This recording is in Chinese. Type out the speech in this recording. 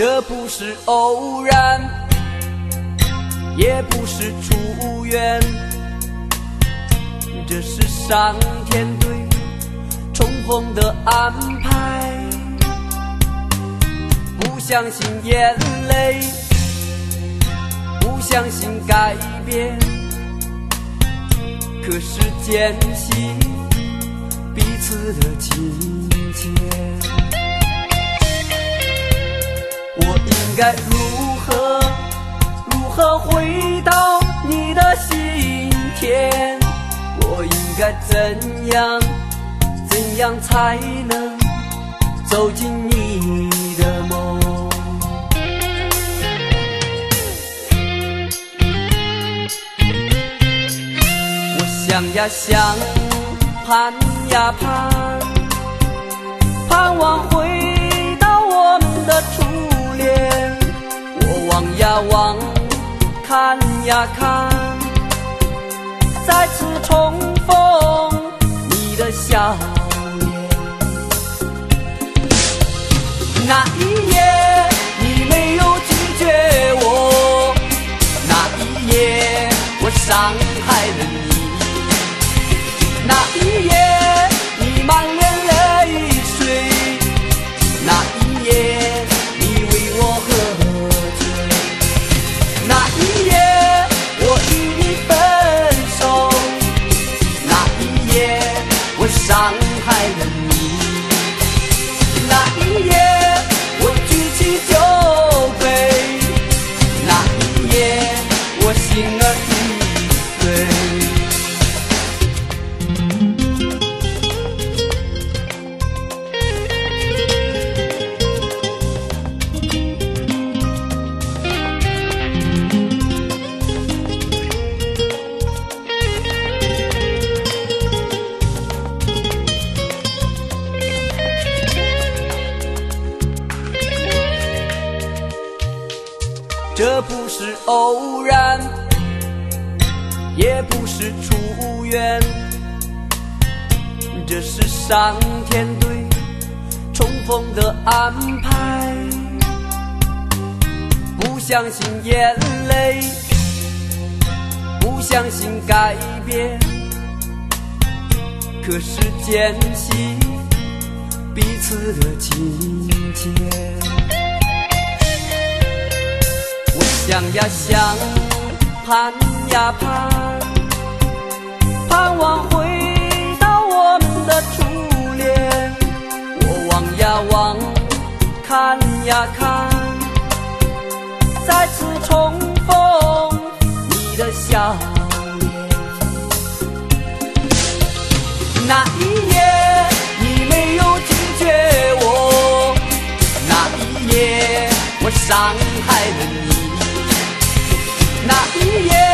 这不是偶然，也不是出缘，这是上天对重逢的安排。不相信眼泪，不相信改变，可是坚信彼此的亲切。我应该如何回到你的心田？我应该怎样才能走进你的梦？我想呀想，盼呀盼望回到我们的初恋。我望呀望，看呀看，再次重逢你的笑脸。那一夜你没有拒绝我，那一夜我伤害了你，那一夜你满脸泪水，那一夜你为我喝醉，那一夜我与你分手，那一夜我伤害了你，那一夜我举起酒杯，那一夜我心儿已碎。这不是偶然，也不是出缘，这是上天对重逢的安排。不相信眼泪，不相信改变，可是坚信彼此的亲切。我想呀想，盼呀盼望回到我们的初恋。我望呀望，看呀看，再次重逢你的笑脸。那一夜你没有拒绝我，那一夜我伤害了你，那一夜